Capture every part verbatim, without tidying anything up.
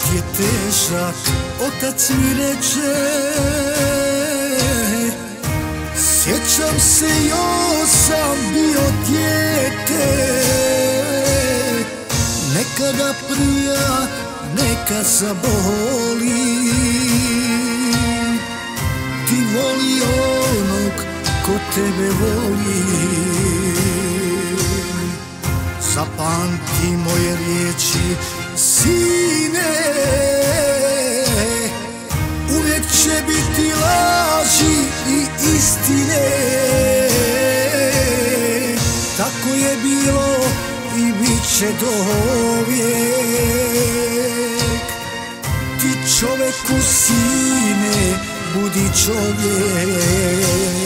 je težak, otac mi reče. Sjećam se, još sam bio dijete. Nekada prija, neka zaboli. Ti voli onog ko tebe voli. Zapamti moje riječi, sine. Uvijek će biti laži i istine. Tako je bilo i bit će dovijek. Ti čoveku, sine, budi čovjek.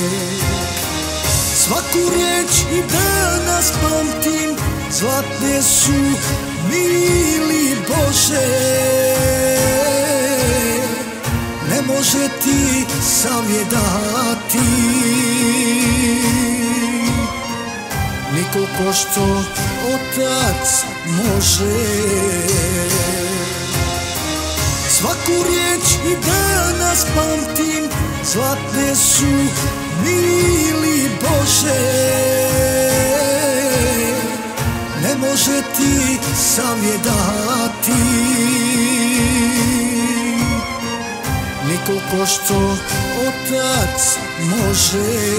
Svaku riječ i danas pamtim, zlatne su, mili Bože. Ne može ti savjedati niko ko što otac može. Svaku riječ i danas pamtim, zlatne su, mili Bože. Ne može ti savjedati niko ko što otac može.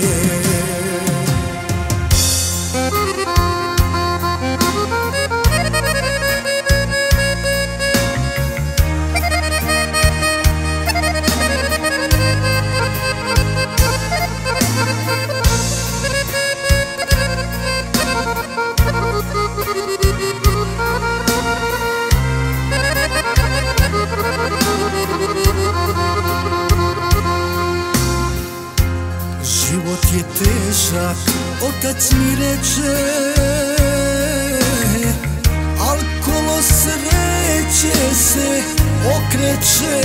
Život je težak, otac mi reče. Al kolo sreće se okreće.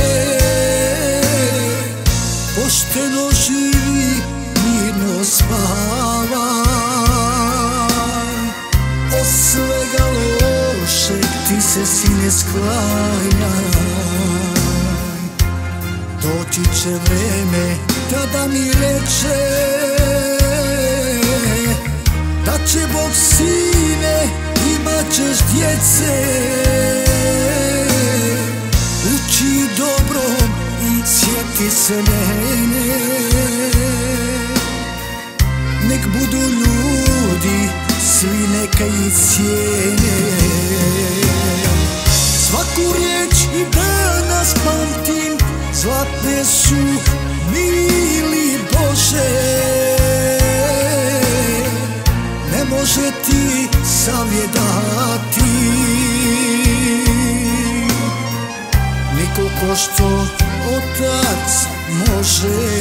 Pošteno živi, mirno spavaj. Od svega lošeg ti se, sine, sklanjaj. Doći će vreme kada mi reče da će Bog, sine, imat ćeš djece. Uči dobrom i sjeti se mene. Nek budu ljudi, svi neka ih cijene. Svaku riječ i danas pamtim, zlatne su, mili Bože. Ne može ti savjedati niko ko što otac može.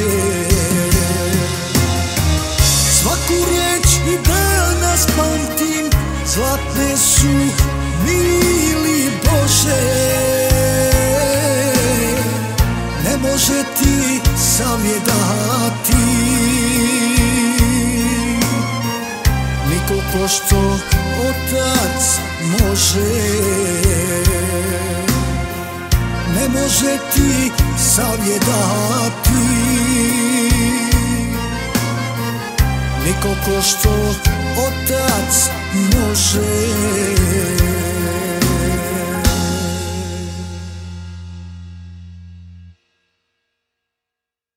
Svaku riječ i danas pamtim, zlatne su, mili Bože. Ne može ti savjedati niko ko što otac može. Ne može ti savjedati niko ko što otac može.